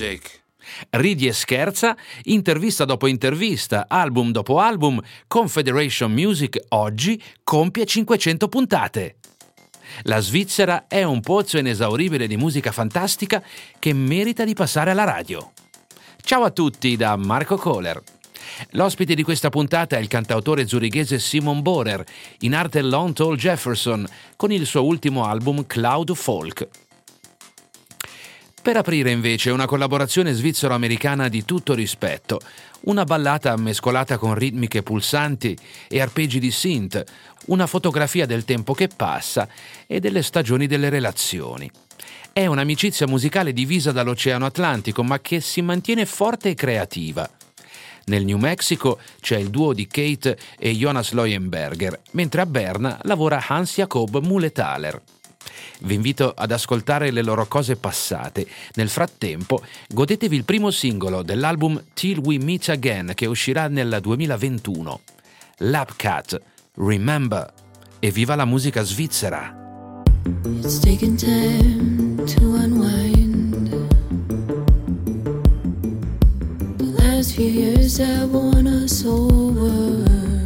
Music. Ridi e scherza, intervista dopo intervista, album dopo album, Confederation Music oggi compie 500 puntate. La Svizzera è un pozzo inesauribile di musica fantastica che merita di passare alla radio. Ciao a tutti da Marco Kohler. L'ospite di questa puntata è il cantautore zurighese Simon Bohrer, in arte Lon Tol Jefferson, con il suo ultimo album Cloud Folk. Per aprire invece una collaborazione svizzero-americana di tutto rispetto, una ballata mescolata con ritmiche pulsanti e arpeggi di synth, una fotografia del tempo che passa e delle stagioni delle relazioni. È un'amicizia musicale divisa dall'Oceano Atlantico, ma che si mantiene forte e creativa. Nel New Mexico c'è il duo di Kate e Jonas Leuenberger, mentre a Berna lavora Hans Jakob Mulethaler. Vi invito ad ascoltare le loro cose passate. Nel frattempo, godetevi il primo singolo dell'album Till We Meet Again, che uscirà nel 2021. Lapcat, Remember. E viva la musica svizzera! It's taken time to unwind. The last few years have won us over.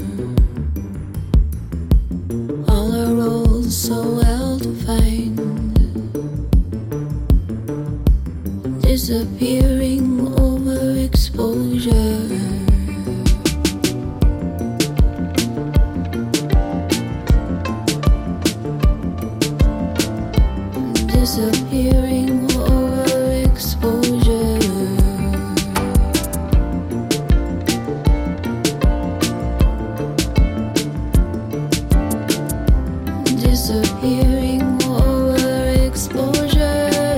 All our roles so well defined, disappearing overexposure. Disappearing overexposure. Disappearing overexposure.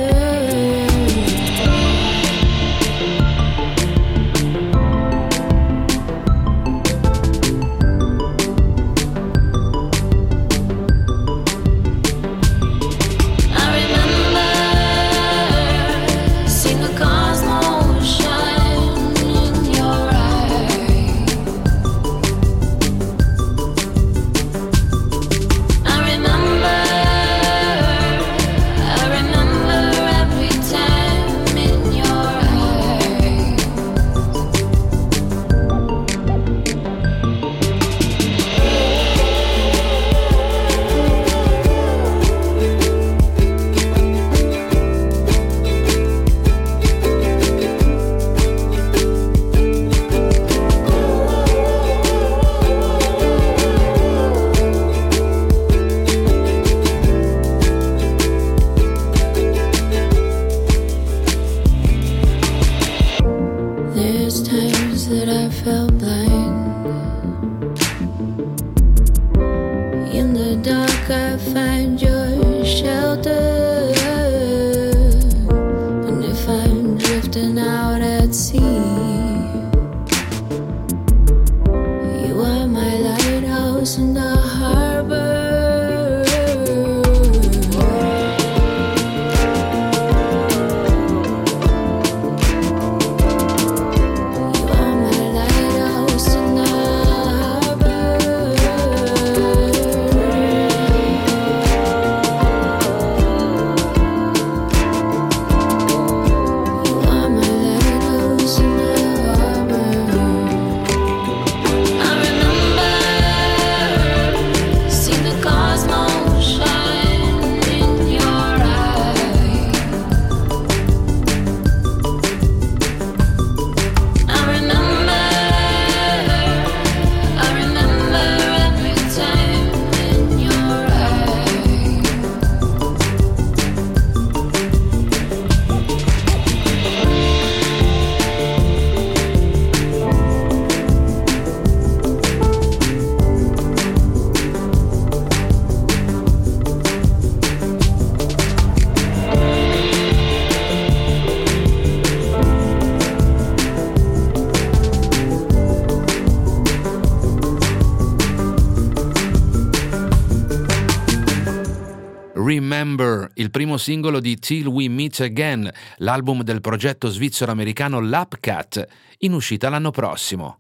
Remember, il primo singolo di Till We Meet Again, l'album del progetto svizzero-americano Lapcat, in uscita l'anno prossimo.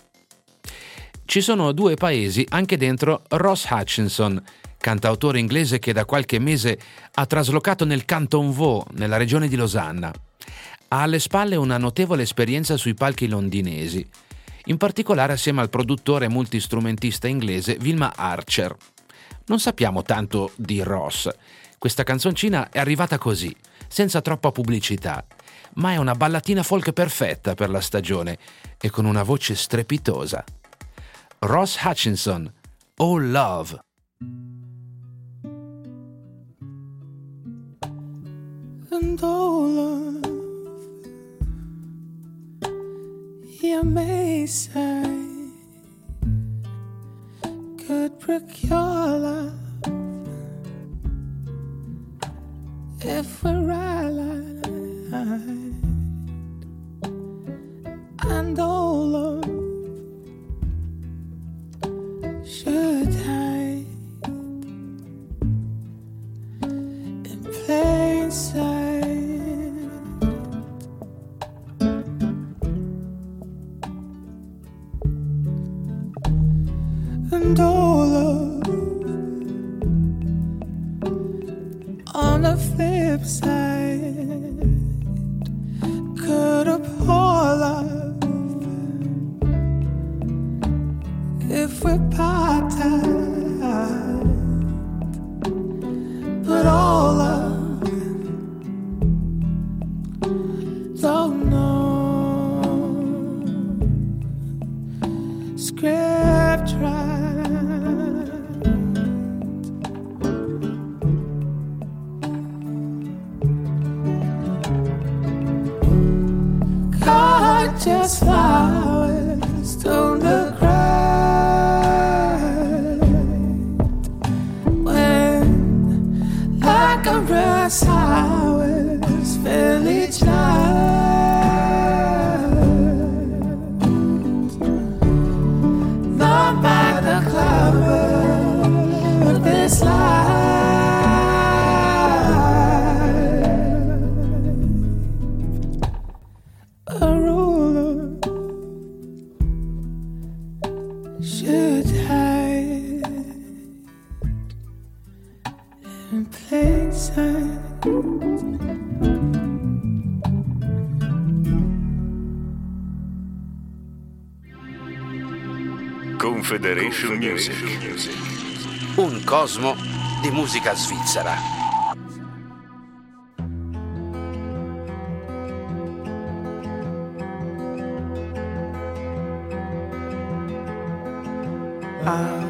Ci sono due paesi anche dentro Ross Hutchinson, cantautore inglese che da qualche mese ha traslocato nel Canton Vaud, nella regione di Losanna. Ha alle spalle una notevole esperienza sui palchi londinesi, in particolare assieme al produttore multistrumentista inglese Wilma Archer. Non sappiamo tanto di Ross. Questa canzoncina è arrivata così, senza troppa pubblicità, ma è una ballatina folk perfetta per la stagione e con una voce strepitosa. Ross Hutchinson, Oh Love. And oh love, you may say, could procure love if we're allied. And oh love, should hide in plain sight. And oh love, on the flip side, could a poor love if we're part-time, but all love don't know script right. Just flowers don't look right when, like a rust hours, fill each night. Not by the cloud of this life. A ruler should hide in plain sight. Confederation Music. Un cosmo di musica svizzera. I'll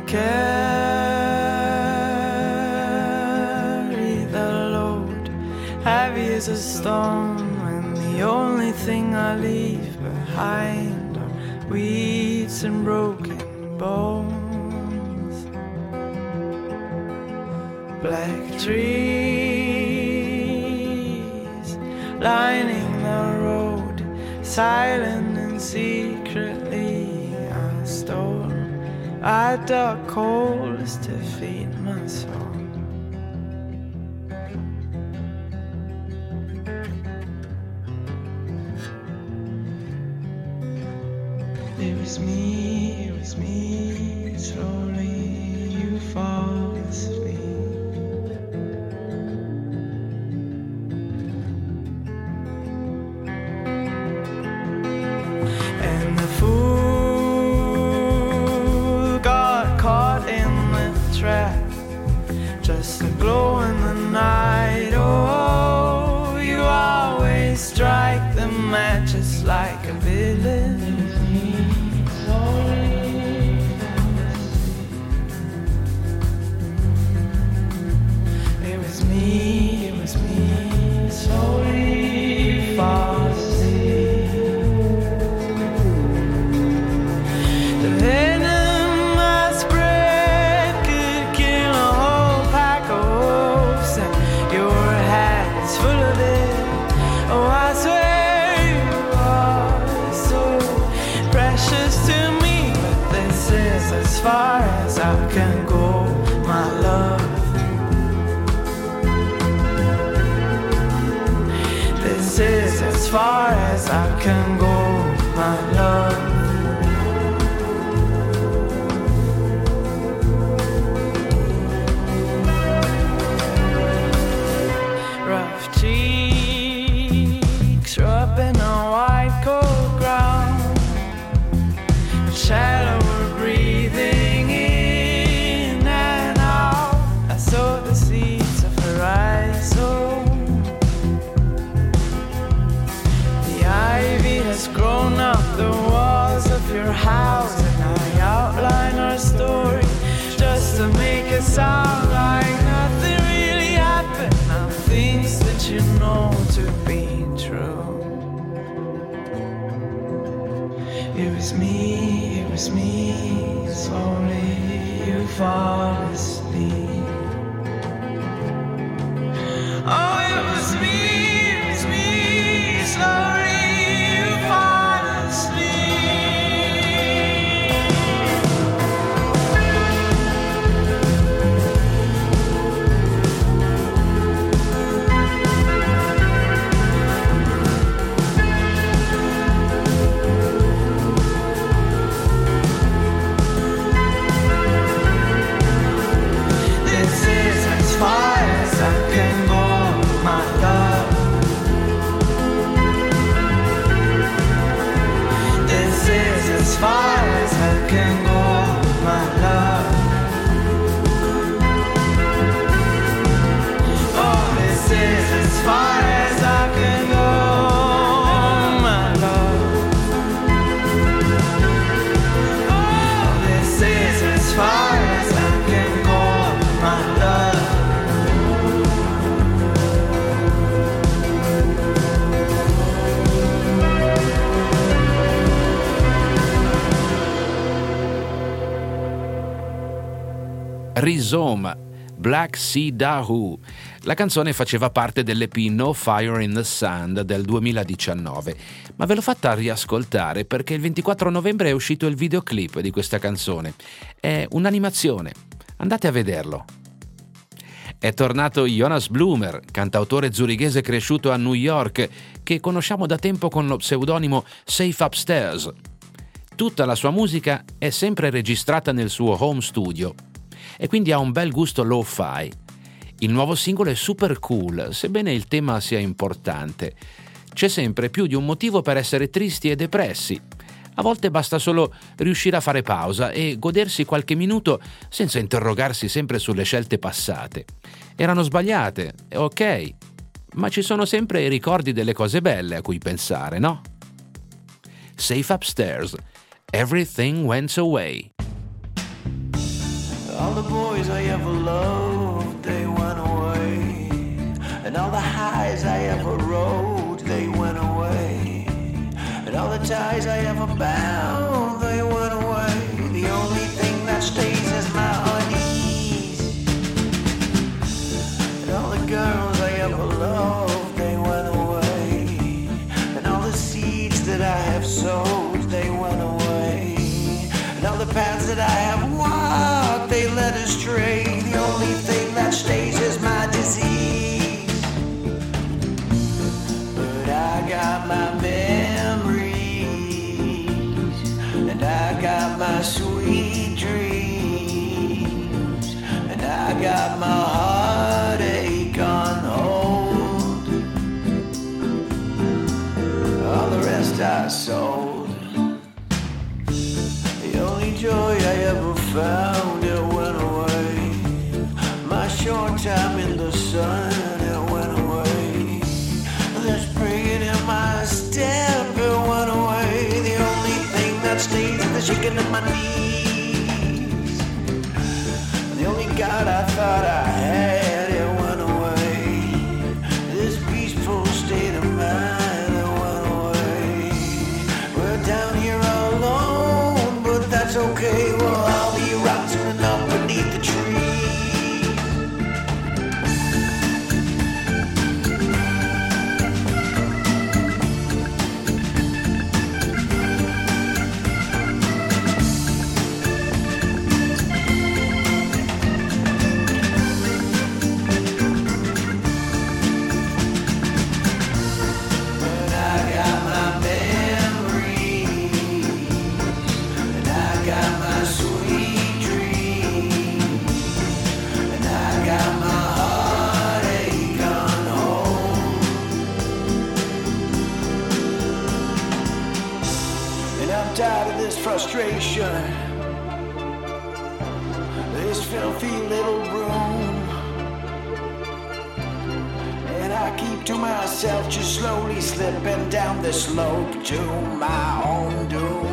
carry the load, heavy as a stone, when the only thing I leave behind are weeds and broken bones. Black trees lining the road, silent and secretly I stole. I dug coals to feed my soul. It was me, slowly you fall asleep. And the fool got caught in the trap, just a glow in the night. Oh, you always strike the match just like a villain. It was me, slowly fall asleep. The venom I spread could kill a whole pack of wolves, and your hat is full of it. Oh, I swear you are so precious to me, but this is as far as I can go, my love. This is as far as I can go, my love. Rough cheeks shadow were breathing in and out. I saw the seeds of horizon. The ivy has grown up the walls of your house, and I outline our story just to make it sound like nothing really happened. Now things that you know to be true. It was me, slowly you fall asleep. Oh, it was me, slowly you fall asleep. Rhizome, Black Sea Dahoo. La canzone faceva parte dell'EP No Fire in the Sand del 2019, ma ve l'ho fatta riascoltare perché il 24 novembre è uscito il videoclip di questa canzone. È un'animazione, andate a vederlo. È tornato Jonas Blumer, cantautore zurighese cresciuto a New York, che conosciamo da tempo con lo pseudonimo Safe Upstairs. Tutta la sua musica è sempre registrata nel suo home studio e quindi ha un bel gusto lo-fi. Il nuovo singolo è super cool, sebbene il tema sia importante. C'è sempre più di un motivo per essere tristi e depressi. A volte basta solo riuscire a fare pausa e godersi qualche minuto senza interrogarsi sempre sulle scelte passate. Erano sbagliate, ok, ma ci sono sempre i ricordi delle cose belle a cui pensare, no? Safe Upstairs, Everything Went Away. All the boys I ever loved, they went away. And all the highs I ever rode, they went away. And all the ties I ever bound, they went away. The only thing that stays is my unease. And all the girls I ever loved, they went away. And all the seeds that I have sowed, they went away. And all the paths that I have walked, they led astray. The only thing that stays is my disease. But I got my memories, and I got my sweet dreams, and I got my heartache on hold. All the rest I sold. The only joy I ever found, it went away. My short time in the sun, it went away. The spring in my step, it went away. The only thing that stays is the shaking of my knees. The only God I thought I had, it went away. This peaceful state of mind, it went away. We're down here alone, but that's okay. Well, I'll be around soon enough beneath the trees. frustration, this filthy little room, and I keep to myself, just slowly slipping down the slope to my own doom.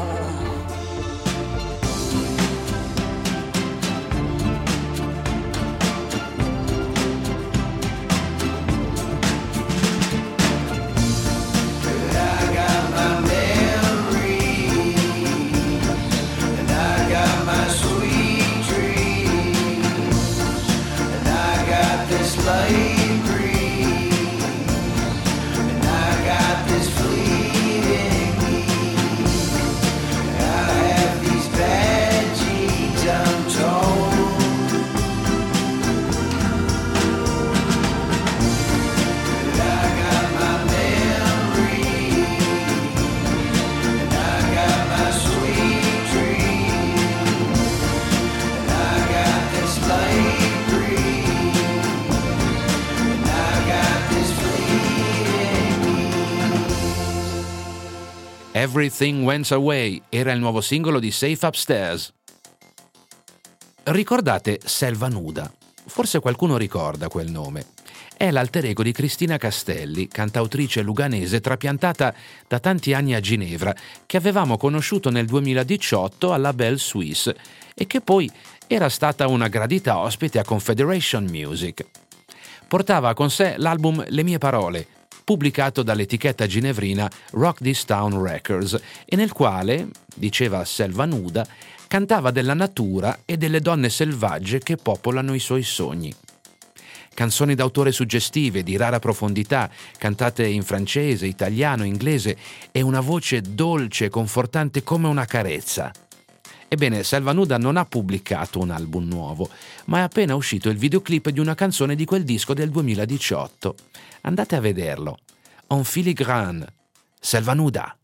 Everything Went Away era il nuovo singolo di Safe Upstairs. Ricordate Selva Nuda? Forse qualcuno ricorda quel nome. È l'alter ego di Cristina Castelli, cantautrice luganese trapiantata da tanti anni a Ginevra, che avevamo conosciuto nel 2018 alla Belle Suisse e che poi era stata una gradita ospite a Confederation Music. Portava con sé l'album Le mie parole, pubblicato dall'etichetta ginevrina Rock This Town Records, e nel quale, diceva Selva Nuda, cantava della natura e delle donne selvagge che popolano i suoi sogni. Canzoni d'autore suggestive, di rara profondità, cantate in francese, italiano, inglese, e una voce dolce e confortante come una carezza. Ebbene, Selva Nuda non ha pubblicato un album nuovo, ma è appena uscito il videoclip di una canzone di quel disco del 2018. Andate a vederlo. En filigrane, Selva Nuda.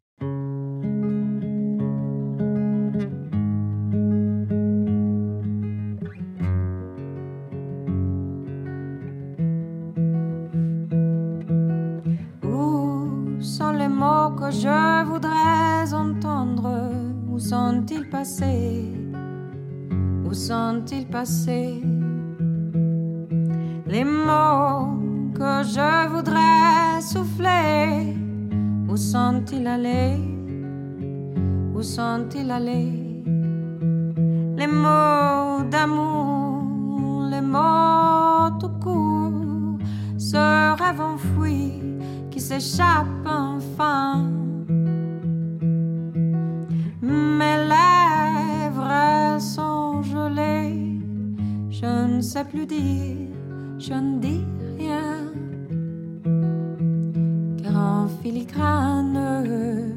Où sont les mots que je voudrais entendre? Où sont-ils passés? Où sont-ils passés? Les mots que je voudrais souffler, où sont-ils allés? Où sont-ils allés? Les mots d'amour, les mots tout court, ce rêve enfoui qui s'échappe enfin. Mes lèvres sont gelées, je ne sais plus dire, je ne dis rien, car en filigrane,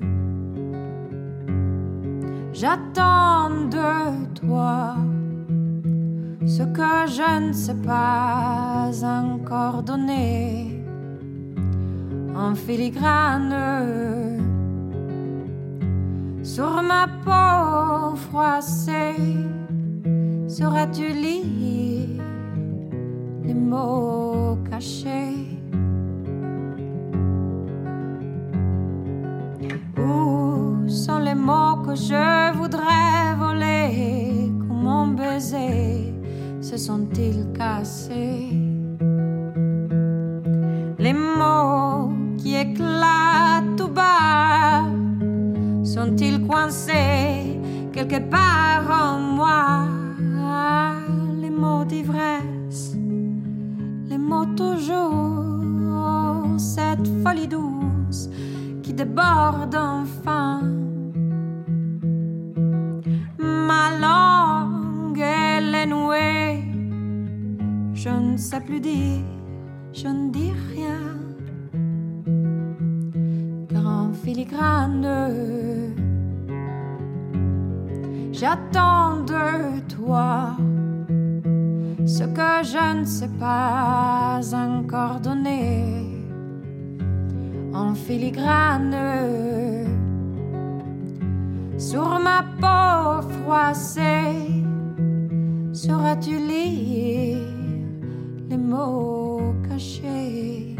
j'attends de toi ce que je ne sais pas encore donner. En filigrane, sur ma peau froissée, sauras-tu lire les mots cachés? Où sont les mots que je voudrais voler? Comme mon baiser se sont-ils cassés? Les mots qui éclatent tout bas sont-ils coincés quelque part en moi? Les mots d'ivresse, les mots toujours, cette folie douce qui déborde enfin. Ma langue, elle est nouée, je ne sais plus dire, je ne dis rien, car en filigrane, j'attends de toi ce que je ne sais pas encore donner. En filigrane, sur ma peau froissée, sauras-tu lire les mots cachés?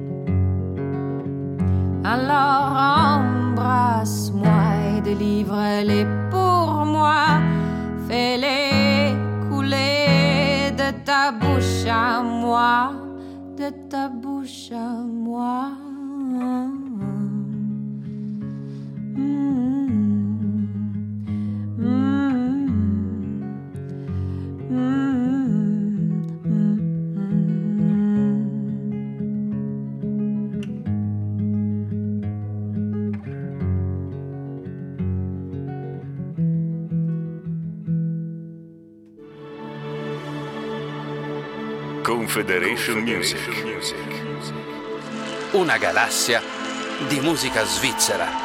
Alors embrasse-moi et délivre Verse-les pour moi, fais-les couler de ta bouche à moi, de ta bouche à moi. Confederation Music. Una galassia di musica svizzera.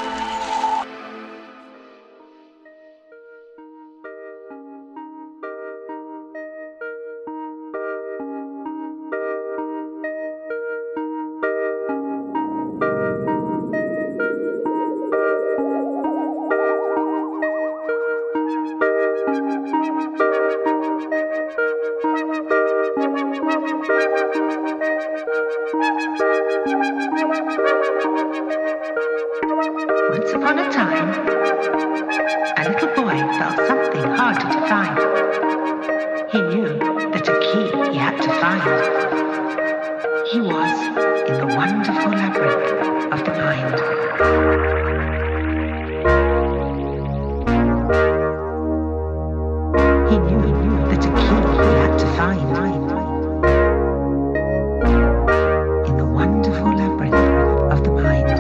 Once upon a time, a little boy felt something hard to define. He knew that a key he had to find. He was in the wonderful labyrinth of the mind. He knew that a key he had to find. In the wonderful labyrinth of the mind.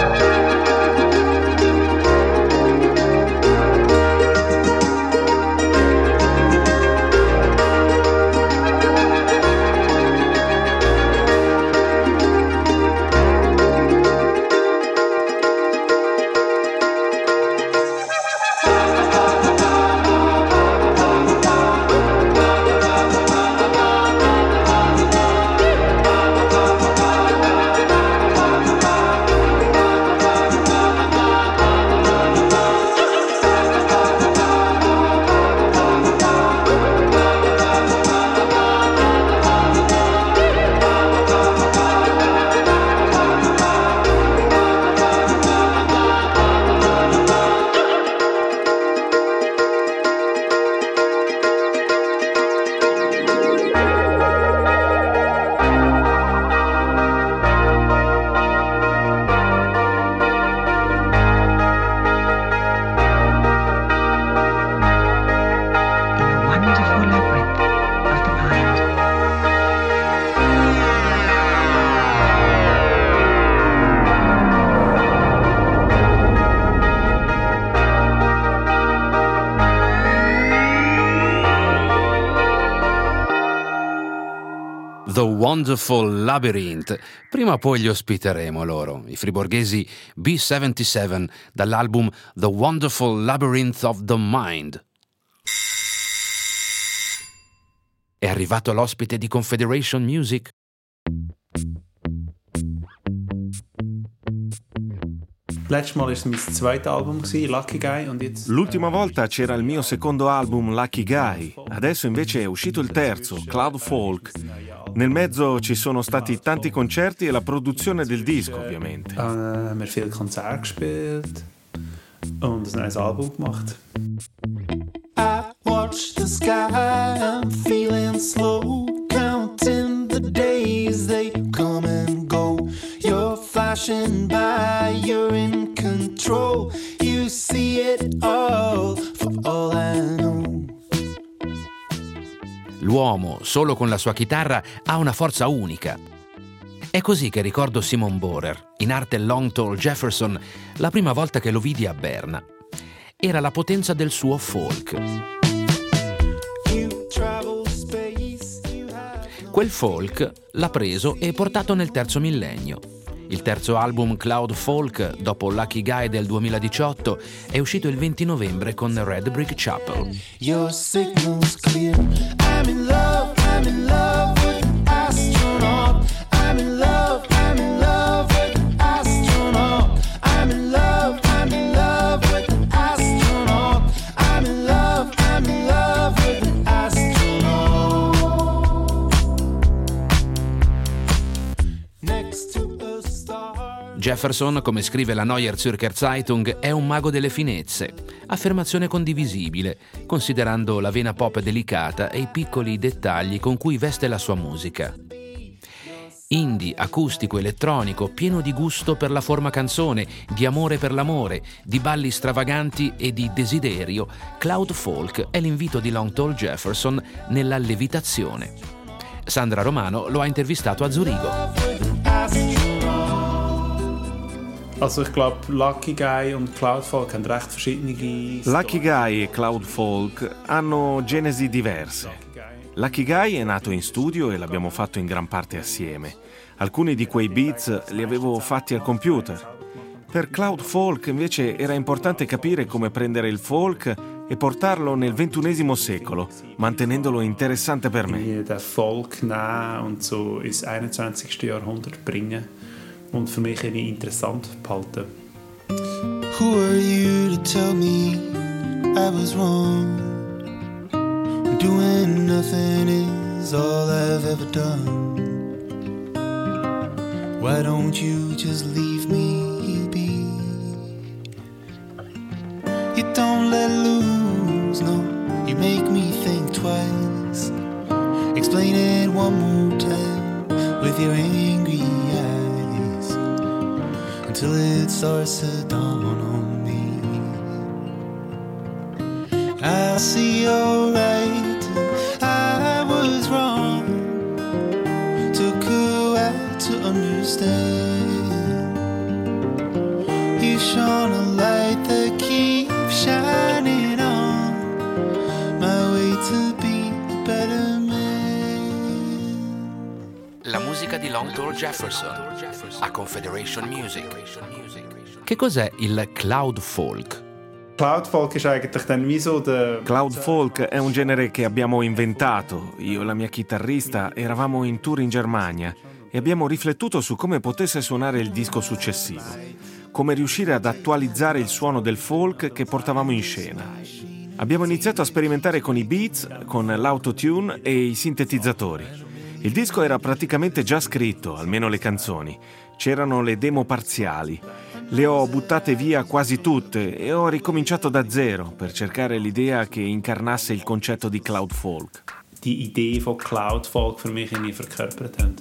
The Wonderful Labyrinth. Prima o poi li ospiteremo loro, i friborghesi B77, dall'album The Wonderful Labyrinth of the Mind. È arrivato l'ospite di Confederation Music. Letztes Mal war es mein zweites Album, Lucky Guy, und jetzt... L'ultima volta c'era il mio secondo album, Lucky Guy. Adesso invece è uscito il terzo, Cloud Folk. Nel mezzo ci sono stati tanti concerti e la produzione del disco, ovviamente. Haben wir viele Konzerte gespielt und ein neues Album gemacht. I watch the sky, I'm feeling slow, counting the days, they come and go. You're flashing by, you're in control, you see it all, for all I know. L'uomo, solo con la sua chitarra, ha una forza unica. È così che ricordo Simon Bohrer, in arte Long Tall Jefferson, la prima volta che lo vidi a Berna. Era la potenza del suo folk. Quel folk l'ha preso e portato nel terzo millennio. Il terzo album Cloud Folk, dopo Lucky Guy del 2018, è uscito il 20 novembre con Red Brick Chapel. Your signal's clear. I'm in love with an astronaut. I'm in love with an astronaut. I'm in love with an astronaut. I'm in love with an astronaut. Next to a star. Jefferson, come scrive la Neue Zürcher Zeitung, è un mago delle finezze, affermazione condivisibile, considerando la vena pop delicata e i piccoli dettagli con cui veste la sua musica. Indie, acustico, elettronico, pieno di gusto per la forma canzone, di amore per l'amore, di balli stravaganti e di desiderio, Cloud Folk è l'invito di Long Tall Jefferson nella levitazione. Sandra Romano lo ha intervistato a Zurigo. Also ich glaube, Lucky Guy und Cloud Folk hanno recht verschiedene Lucky Guy e Cloud Folk hanno genesi diverse. Lucky Guy è nato in studio e l'abbiamo fatto in gran parte assieme. Alcuni di quei beats li avevo fatti al computer. Per Cloud Folk invece era importante capire come prendere il folk e portarlo nel XXI secolo, mantenendolo interessante per me. Den Folk nehmen und so ins 21. Jahrhundert bringen und für mich irgendwie interessant behalten. Who are you to tell me I was wrong? Doing nothing is all I've ever done. Why don't you just leave me be? You don't let loose, no, you make me think twice. Explain it one more time with your angry eyes until it starts to dawn on me. I see you're right, I was wrong. Took a while to understand. You shone a light that keeps shining on my way to be a better man. La musica di Long Tall Jefferson a Confederation Music. Che cos'è il Cloud Folk? Cloud Folk ist eigentlich dann wie so der... Cloud Folk è un genere che abbiamo inventato. Io e la mia chitarrista eravamo in tour in Germania e abbiamo riflettuto su come potesse suonare il disco successivo, come riuscire ad attualizzare il suono del folk che portavamo in scena. Abbiamo iniziato a sperimentare con i beats, con l'autotune e i sintetizzatori. Il disco era praticamente già scritto, almeno le canzoni. C'erano le demo parziali. Le ho buttate via quasi tutte e ho ricominciato da zero per cercare l'idea che incarnasse il concetto di Cloud Folk. Die Idee von Cloud Folk für mich irgendwie verkörpert haben.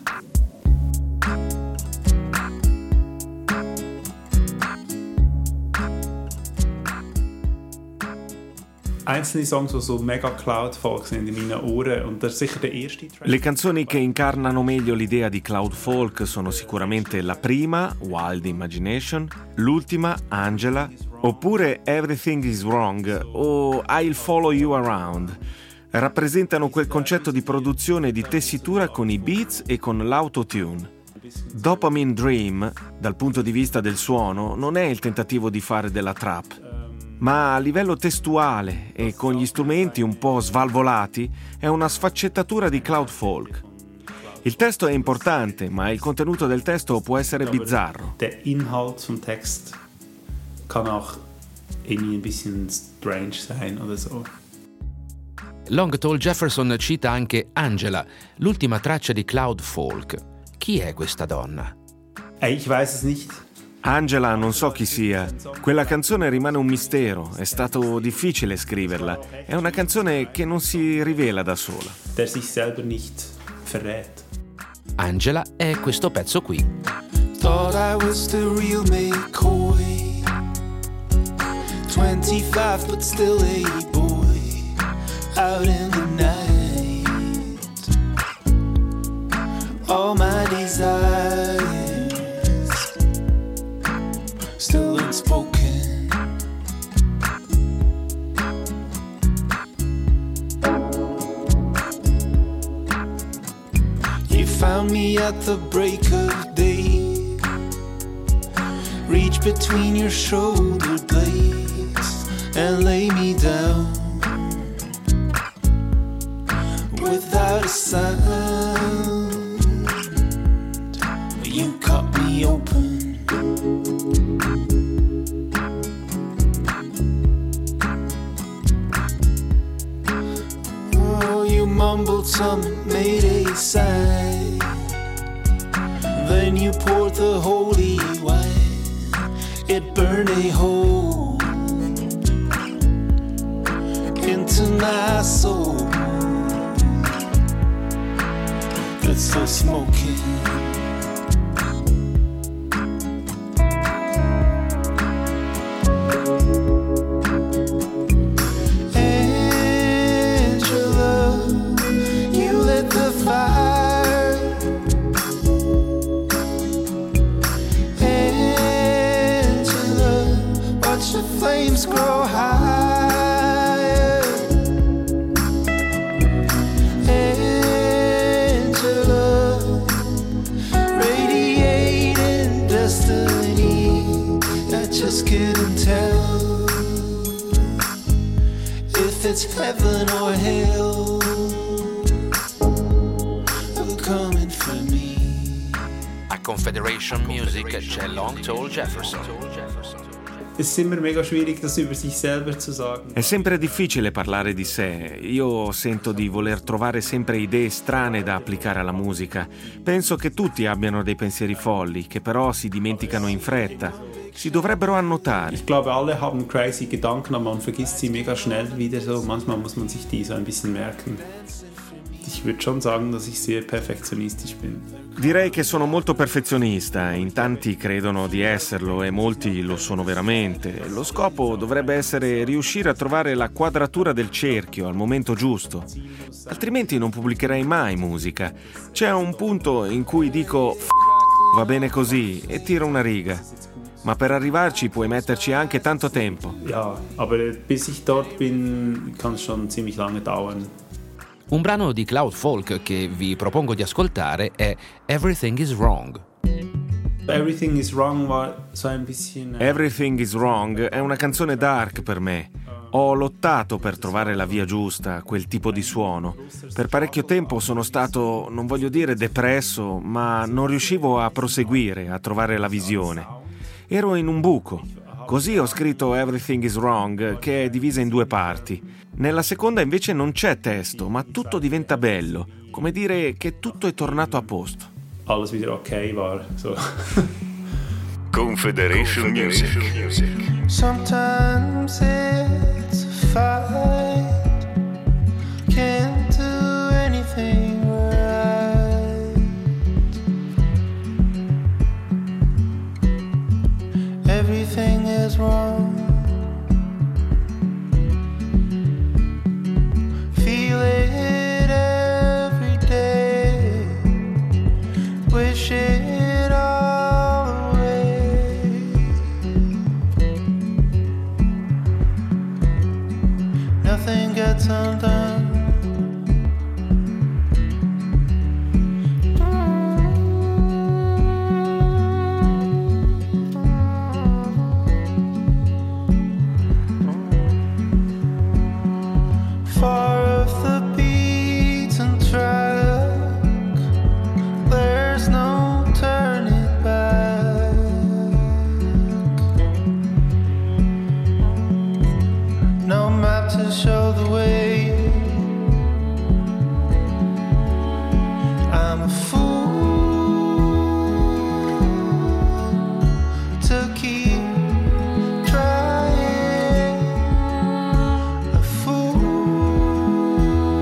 Einzelne Songs, die so mega Cloud Folk sind in meinen Ohren und das ist sicher der erste Track. Le canzoni che incarnano meglio l'idea di Cloud Folk sono sicuramente la prima, Wild Imagination, l'ultima, Angela, oppure Everything is Wrong o I'll Follow You Around. Rappresentano quel concetto di produzione e di tessitura con i beats e con l'autotune. Dopamine Dream, dal punto di vista del suono, non è il tentativo di fare della trap, ma a livello testuale e con gli strumenti un po' svalvolati è una sfaccettatura di Cloud Folk. Il testo è importante, ma il contenuto del testo può essere bizzarro. Der Inhalt vom Text kann auch irgendwie ein bisschen strange sein oder so. Long Tall Jefferson cita anche Angela, l'ultima traccia di Cloud Folk. Chi è questa donna? Ich weiß es nicht. Angela non so chi sia. Quella canzone rimane un mistero, è stato difficile scriverla. È una canzone che non si rivela da sola. Der sich selber nicht verrät. Angela è questo pezzo qui. Thought I was the real McCoy, 25 but still a boy, out in the night. All my desires still unspoken. You found me at the break of day, reach between your shoulder blades and lay me down without a sound. You cut me open. You mumbled some Mayday sigh, then you poured the holy wine. it burned a hole into my soul. It's still smoking. Angela, you lit the fire. Angela, watch the flames grow higher. Angela, radiating destiny. I just couldn't tell if it's heaven or hell coming for me. A Confederation Music c'è Long Tall Jefferson. Es ist immer mega schwierig, das über sich selber zu sagen. È sempre difficile parlare di sé. Io sento di voler trovare sempre idee strane da applicare alla musica. Penso che tutti abbiano dei pensieri folli, che però si dimenticano in fretta. Si dovrebbero annotare. Ich glaube, alle haben crazy Gedanken, aber man vergisst sie mega schnell wieder so. Manchmal muss man sich die so ein bisschen merken. Ich würde schon sagen, dass ich sehr perfektionistisch bin. Direi che sono molto perfezionista, in tanti credono di esserlo e molti lo sono veramente. Lo scopo dovrebbe essere riuscire a trovare la quadratura del cerchio al momento giusto. Altrimenti non pubblicherei mai musica. C'è un punto in cui dico va bene così e tiro una riga. Ma per arrivarci puoi metterci anche tanto tempo. Ja, aber bis ich dort bin, kann es schon ziemlich lange dauern. Un brano di Cloud Folk che vi propongo di ascoltare è Everything is Wrong. Everything is Wrong war so ein bisschen... Everything is Wrong è una canzone dark per me. Ho lottato per trovare la via giusta, quel tipo di suono. Per parecchio tempo sono stato, non voglio dire depresso, ma non riuscivo a proseguire, a trovare la visione. Ero in un buco. Così ho scritto Everything is Wrong, che è divisa in 2 parti. Nella seconda invece non c'è testo, ma tutto diventa bello, come dire che tutto è tornato a posto. Alles wieder okay war. So. Confederation Music. Sometimes it's a fight, can't do anything right. Everything is wrong. Feel it every day, wish it all away. Nothing gets undone. Far off the beaten track, there's no turning back. No map to show the way. I'm a fool to keep trying. A fool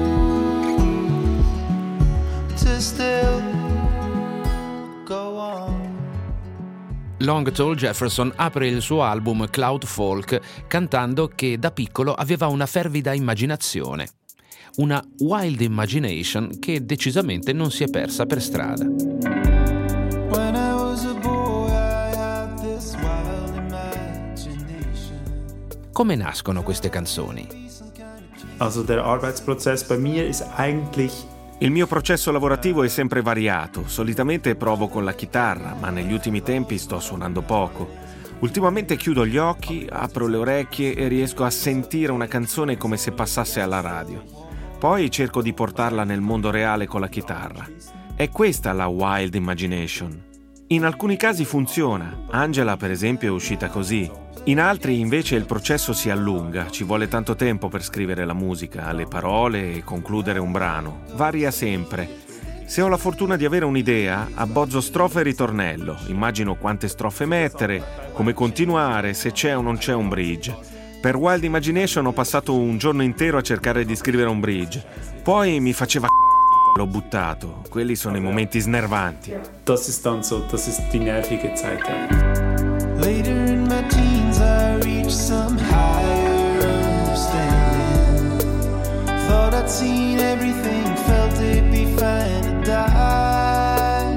to still go on. Long Tall Jefferson apre il suo album Cloud Folk cantando che da piccolo aveva una fervida immaginazione. Una wild imagination che decisamente non si è persa per strada. When I was a boy, I had this wild imagination. Come nascono queste canzoni? Also der Arbeitsprozess bei mir ist eigentlich... Il mio processo lavorativo è sempre variato. Solitamente provo con la chitarra, ma negli ultimi tempi sto suonando poco. Ultimamente chiudo gli occhi, apro le orecchie e riesco a sentire una canzone come se passasse alla radio. Poi cerco di portarla nel mondo reale con la chitarra. È questa la wild imagination. In alcuni casi funziona. Angela, per esempio, è uscita così. In altri invece il processo si allunga, ci vuole tanto tempo per scrivere la musica, le parole e concludere un brano. Varia sempre. Se ho la fortuna di avere un'idea, abbozzo strofa e ritornello, immagino quante strofe mettere, come continuare, se c'è o non c'è un bridge. Per Wild Imagination ho passato un giorno intero a cercare di scrivere un bridge, poi mi faceva l'ho buttato. Quelli sono i momenti snervanti. Das ist die nervige Zeit. Later in my teens I reached some higher understanding. Thought I'd seen everything, felt it'd be fine to die.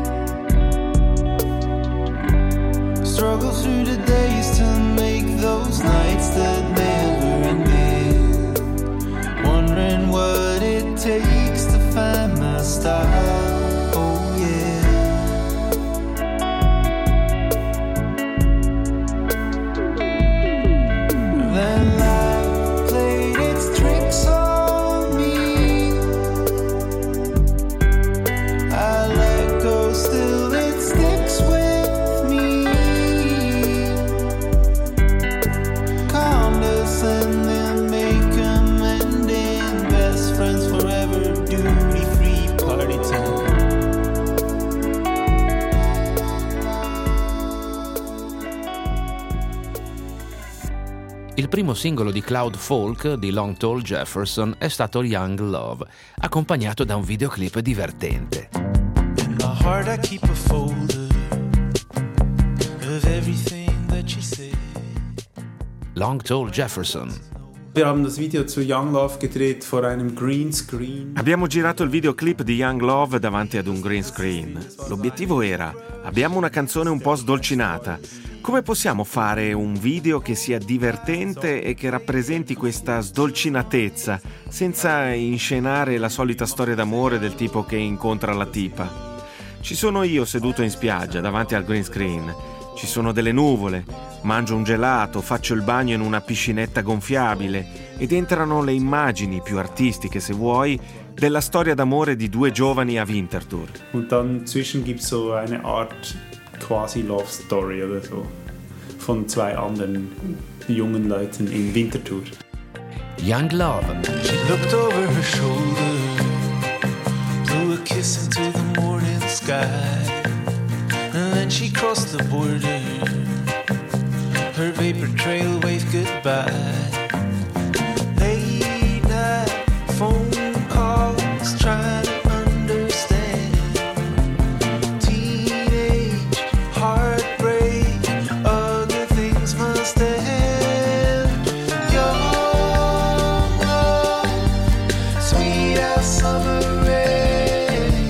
Struggle through the days to make those nights that never ended. Wondering what it takes to find my style. Oh yeah. Then life played its tricks on me. I let go, still it sticks with me. Calm us and then make amending. Best friends forever, duty-free party time. Il primo singolo di Cloud Folk di Long Tall Jefferson è stato Young Love, accompagnato da un videoclip divertente. In my heart I keep a folder of everything that you say. Long Tall Jefferson. Wir haben das Video zu Young Love gedreht vor einem Greenscreen. Abbiamo girato il videoclip di Young Love davanti ad un green screen. L'obiettivo era: abbiamo una canzone un po' sdolcinata. Come possiamo fare un video che sia divertente e che rappresenti questa sdolcinatezza, senza inscenare la solita storia d'amore del tipo che incontra la tipa? Ci sono io seduto in spiaggia davanti al green screen. Ci sono delle nuvole, mangio un gelato, faccio il bagno in una piscinetta gonfiabile ed entrano le immagini più artistiche, se vuoi, della storia d'amore di due giovani a Winterthur. Und dann zwischen gibt's so eine Art quasi Love Story oder so von zwei anderen jungen Leuten in Winterthur. Young Love. She looked over her shoulder, blew a kiss into the morning sky, and then she crossed the border. Her vapor trail waved goodbye. Late night phone calls trying to understand. Teenage heartbreak, other things must end. Young love, sweet as summer rain.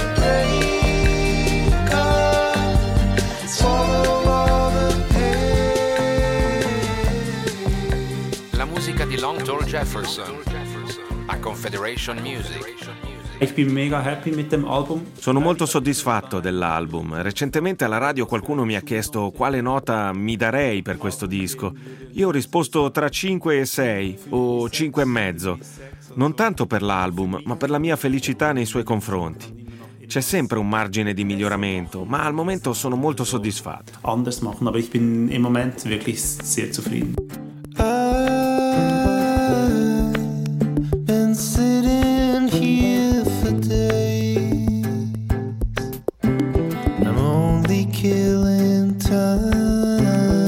Break up, swallow all the pain. La musica di Long Tall Jefferson a Confederation Music. Ich bin mega happy mit dem Album. Sono molto soddisfatto dell'album. Recentemente alla radio qualcuno mi ha chiesto quale nota mi darei per questo disco. Io ho risposto tra 5 e 6 o 5,5. Non tanto per l'album, ma per la mia felicità nei suoi confronti. C'è sempre un margine di miglioramento, ma al momento sono molto soddisfatto. Anders machen, aber ich bin im Moment wirklich sehr zufrieden. I've been sitting here for days. I'm only killing time.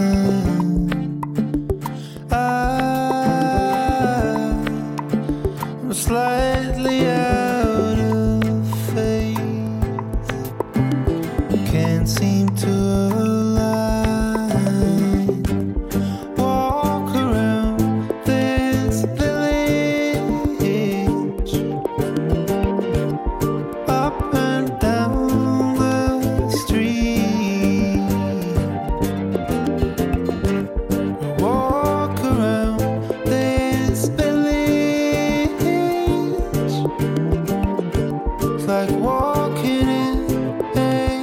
I'm slightly out of phase. Can't seem to align. Walk around this village, up and down the street. Walk around this village, it's like walking in a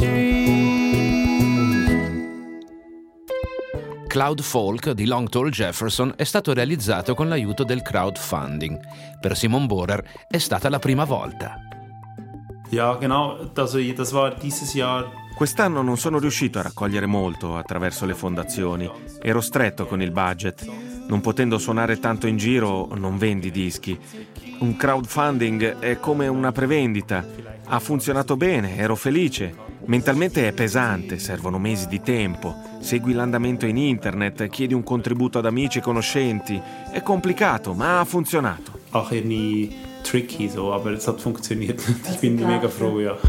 dream. Cloud Folk di Long Tall Jefferson è stato realizzato con l'aiuto del crowdfunding. Per Simon Bohrer è stata la prima volta. Ja, genau. Also, das war dieses Jahr. Quest'anno non sono riuscito a raccogliere molto attraverso le fondazioni. Ero stretto con il budget. Non potendo suonare tanto in giro, non vendi dischi. Un crowdfunding è come una prevendita. Ha funzionato bene, ero felice. Mentalmente è pesante, servono mesi di tempo. Segui l'andamento in internet, chiedi un contributo ad amici e conoscenti. È complicato, ma ha funzionato. Auch irgendwie tricky so, aber es hat funktioniert. Ich bin mega froh, ja.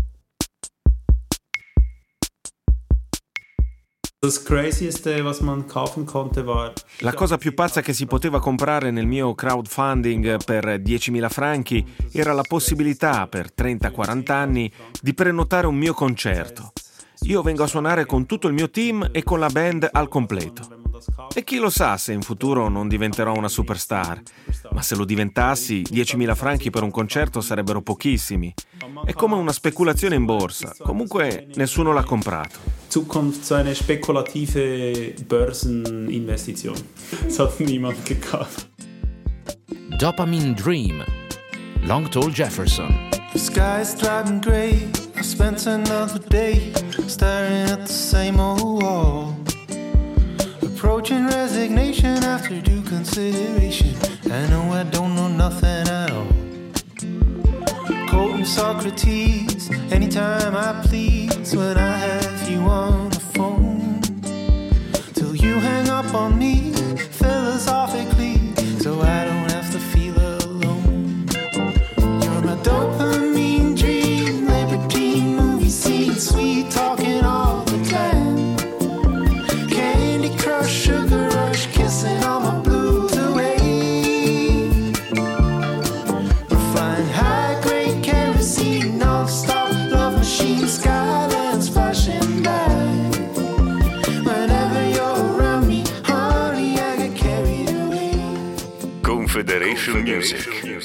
Das crazieste, was man kaufen konnte, war... La cosa più pazza che si poteva comprare nel mio crowdfunding per 10.000 franchi era la possibilità, per 30-40 anni, di prenotare un mio concerto. Io vengo a suonare con tutto il mio team e con la band al completo. E chi lo sa se in futuro non diventerò una superstar. Ma se lo diventassi, 10.000 franchi per un concerto sarebbero pochissimi. È come una speculazione in borsa. Comunque nessuno l'ha comprato. Zukunft so eine spekulative Börseninvestition. Das hat niemand gekauft. Dopamine Dream, Long Tall Jefferson. The sky's driving grey. I spent another day staring at the same old wall. Approaching resignation after due consideration. I know I don't know nothing at all. Quoting Socrates, anytime I please, when I have you on the phone. Till you hang up on me, philosophically, so I don't have to feel alone. You're my dopamine dream, libertine movie scene, sweet talking all the time. Candy Crush, Sugar Rush, kissing all my blues away. Refined high-grade kerosene, non-stop love machine, skylands flashing by. Whenever you're around me, honey, I get carried away. Confederation Music.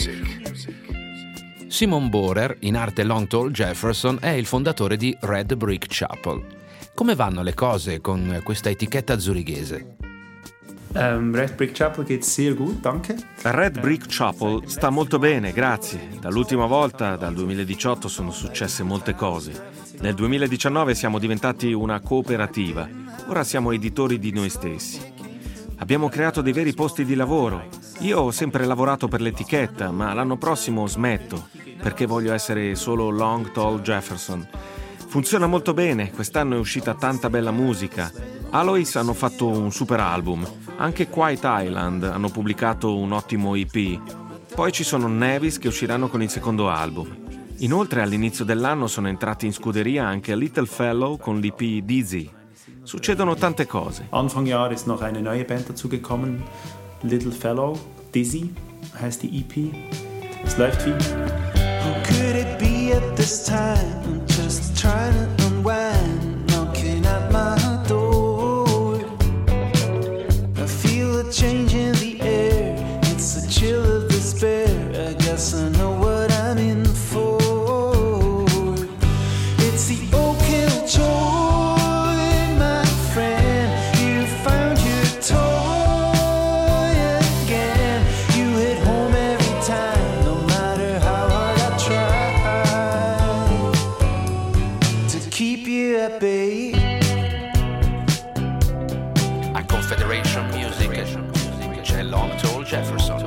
Simon Bohrer, in arte Long Tall Jefferson, è il fondatore di Red Brick Chapel. Come vanno le cose con questa etichetta zurighese? Red Brick Chapel geht sehr gut, danke. Red Brick Chapel sta molto bene, grazie. Dall'ultima volta, dal 2018, sono successe molte cose. Nel 2019 siamo diventati una cooperativa. Ora siamo editori di noi stessi. Abbiamo creato dei veri posti di lavoro. Io ho sempre lavorato per l'etichetta, ma l'anno prossimo smetto, perché voglio essere solo Long Tall Jefferson. Funziona molto bene, quest'anno è uscita tanta bella musica. Alois hanno fatto un super album, anche Quiet Island hanno pubblicato un ottimo EP. Poi ci sono Nevis che usciranno con il secondo album. Inoltre all'inizio dell'anno sono entrati in scuderia anche Little Fellow con l'EP Dizzy. Succedono tante cose. Anfang Jahr ist noch eine neue Band dazugekommen, Little Fellow, Dizzy heißt die EP. Es läuft viel. Who could it be at this time? I'm just trying to unwind, knocking at my door. I feel a change in the air, it's the chill of despair. I guess I know what I'm in for. It's the Oak Hill joy, my friend. You found your toy again. You hit home every time, no matter how hard I try to keep you at bay. A Confederation Music c'è Long Tall Jefferson.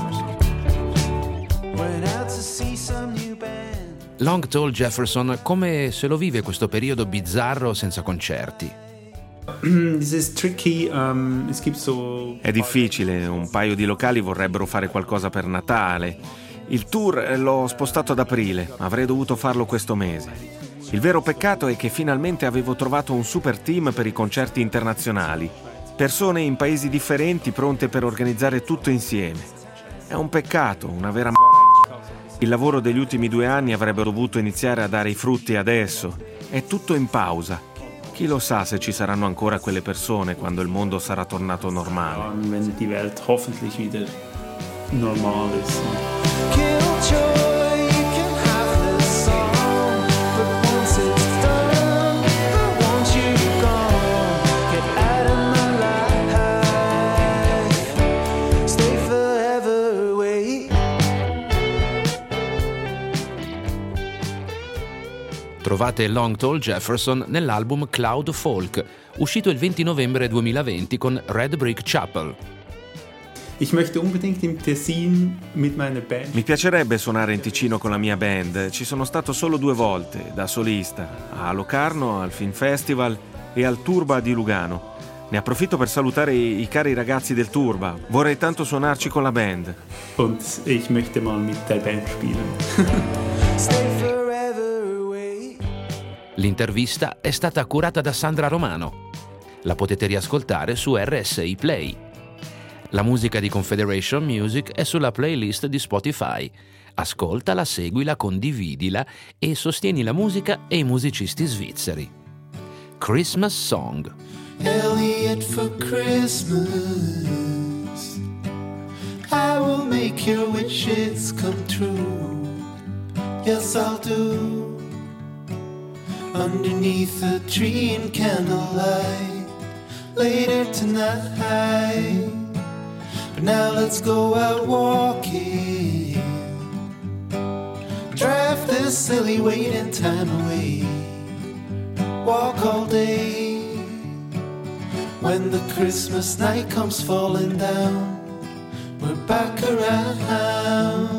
Went out to see some new band. Long Tall Jefferson, come se lo vive questo periodo bizzarro senza concerti? This is tricky, es gibt so... È difficile, un paio di locali vorrebbero fare qualcosa per Natale. Il tour l'ho spostato ad aprile, avrei dovuto farlo questo mese. Il vero peccato è che finalmente avevo trovato un super team per i concerti internazionali. Persone in paesi differenti pronte per organizzare tutto insieme. È un peccato, una vera Il lavoro degli ultimi 2 anni avrebbe dovuto iniziare a dare i frutti adesso. È tutto in pausa. Chi lo sa se ci saranno ancora quelle persone quando il mondo sarà tornato normale. Wenn die Welt hoffentlich wieder normal ist. Killjoy, you can have this song, but once it's done, I want you gone. Get out of my life, stay forever away. Trovate Long Tall Jefferson nell'album Cloud Folk, uscito il 20 novembre 2020 con Red Brick Chapel. Ich möchte unbedingt im Tessin mit meiner Band. Mi piacerebbe suonare in Ticino con la mia band. Ci sono stato solo 2 volte, da solista, a Locarno, al Film Festival e al Turba di Lugano. Ne approfitto per salutare i cari ragazzi del Turba. Vorrei tanto suonarci con la band. Und ich möchte mal mit der Band spielen. L'intervista è stata curata da Sandra Romano. La potete riascoltare su RSI Play. La musica di Confederation Music è sulla playlist di Spotify. Ascoltala, seguila, condividila e sostieni la musica e i musicisti svizzeri. Christmas Song. Elliot, for Christmas I will make your wishes come true. Yes, I'll do. Underneath the tree in candlelight later tonight. But now let's go out walking. Drive this silly waiting time away. Walk all day. When the Christmas night comes falling down, we're back around.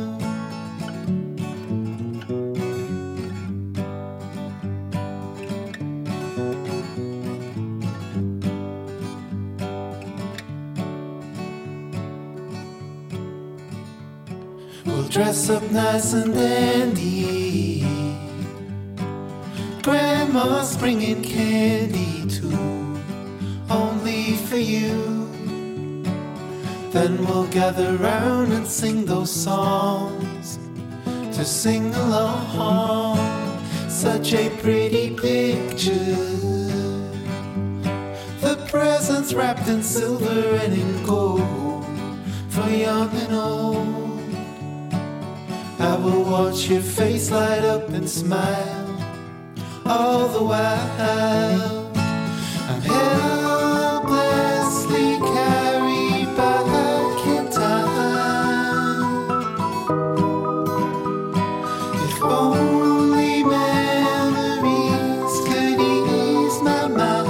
We'll dress up nice and dandy. Grandma's bringing candy too, only for you. Then we'll gather round and sing those songs to sing along. Such a pretty picture. The presents wrapped in silver and in gold for young and old. I will watch your face light up and smile all the while. I'm helplessly carried back in time. If only memories could ease my mind.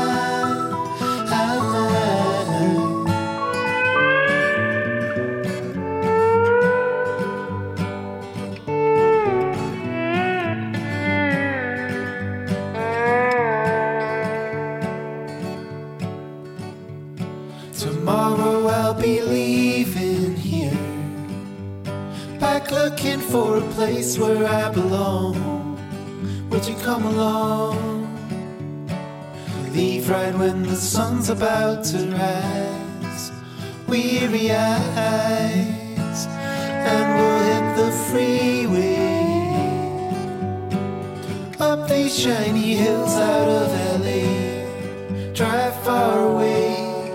Tomorrow I'll be leaving here, back looking for a place where I belong. Would you come along? Leave right when the sun's about to rise, weary eyes, and we'll hit the freeway, up these shiny hills out of LA, drive far away,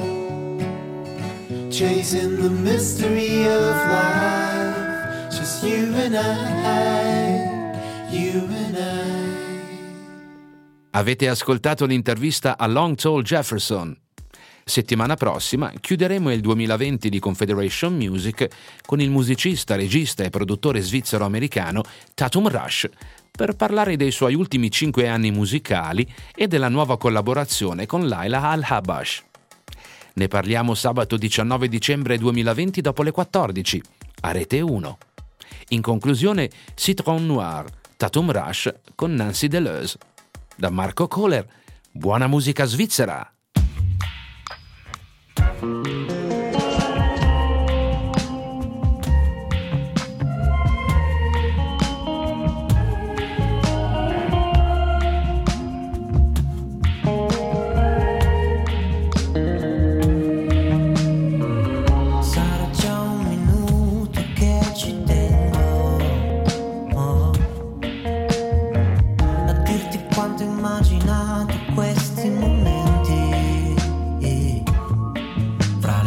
chasing the mystery of life, just you and I, you and I. Avete ascoltato l'intervista a Long Tall Jefferson. Settimana prossima chiuderemo il 2020 di Confederation Music con il musicista, regista e produttore svizzero-americano Tatum Rush per parlare dei suoi ultimi 5 anni musicali e della nuova collaborazione con Laila Al-Habash. Ne parliamo sabato 19 dicembre 2020 dopo le 14 a Rete 1. In conclusione, Citron Noir, Tatum Rush con Nancy Deleuze. Da Marco Kohler, buona musica svizzera! Immaginato questi momenti fra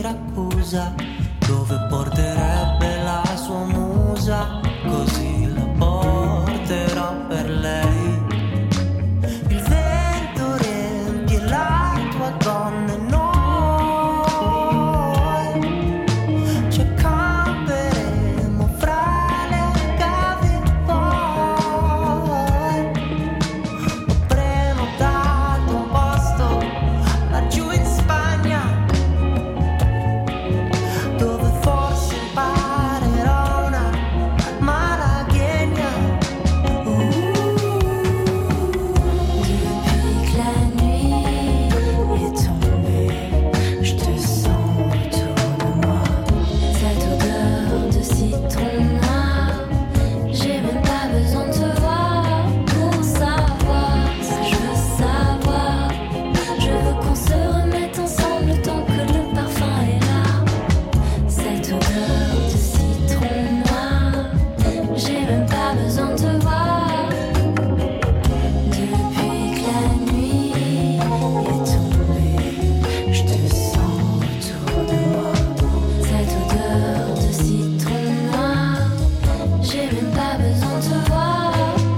Siracusa, dove porterebbe la sua musa, così la porterò per lei. Il vento riempie la tua donna e noi ci camperemo fra le cave poi. Ho prenotato un posto laggiù in Spagna, dove forse imparerò una malagueña. Depuis que la nuit est tombée, je te sens autour de moi. Cette odeur de citron noir, j'ai même pas besoin de te voir pour savoir. Ça je veux savoir. Je veux qu'on se remette ensemble tant que le parfum est là. Cette odeur de citron noir, j'ai même pas besoin de te voir. Depuis que la nuit est tombée, je te sens autour de moi. Cette odeur de citron noir, j'ai même pas besoin de te voir.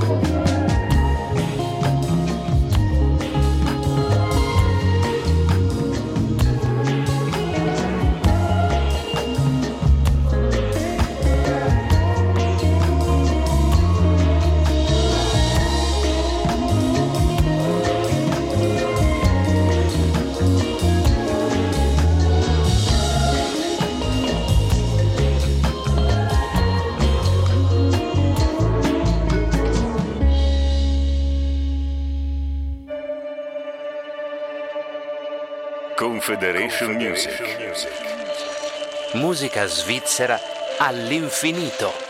Confederation Music. Musica svizzera all'infinito.